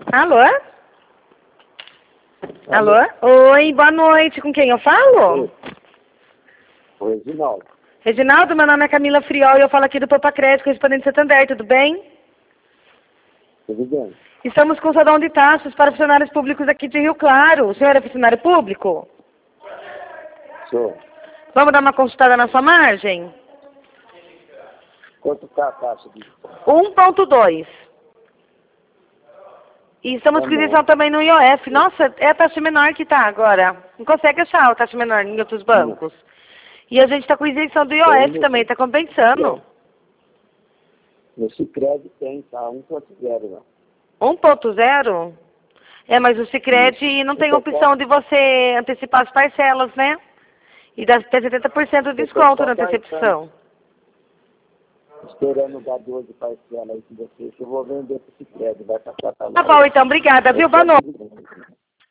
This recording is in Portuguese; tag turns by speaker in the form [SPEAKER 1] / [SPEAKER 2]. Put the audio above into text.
[SPEAKER 1] Alô? Alô? Oi, boa noite. Com quem eu falo?
[SPEAKER 2] Oi, Reginaldo.
[SPEAKER 1] Reginaldo, meu nome é Camila Friol e eu falo aqui do Poupa Crédito, correspondente Santander, tudo bem?
[SPEAKER 2] Tudo bem?
[SPEAKER 1] Estamos com o salão de taxas para funcionários públicos aqui de Rio Claro. O senhor é funcionário público?
[SPEAKER 2] Sou.
[SPEAKER 1] Vamos dar uma consultada na sua margem?
[SPEAKER 2] Quanto está a taxa de
[SPEAKER 1] 1,2. E estamos
[SPEAKER 2] Tá
[SPEAKER 1] com
[SPEAKER 2] bom.
[SPEAKER 1] isenção também no IOF. Nossa, é a taxa menor que está agora. Não consegue achar a taxa menor em outros bancos. E a gente está com isenção do IOF também, está compensando.
[SPEAKER 2] No Sicredi tem, tá? 1.0, né?
[SPEAKER 1] 1,0? É, mas o Sicredi não tem opção de você antecipar as parcelas, né? E dá até 70% de desconto na antecipação.
[SPEAKER 2] Esperando dar 12 parcelas aí com você, que eu vou vender pro Sicredi, vai passar pra lá.
[SPEAKER 1] Tá bom, então, obrigada, viu? Boa noite.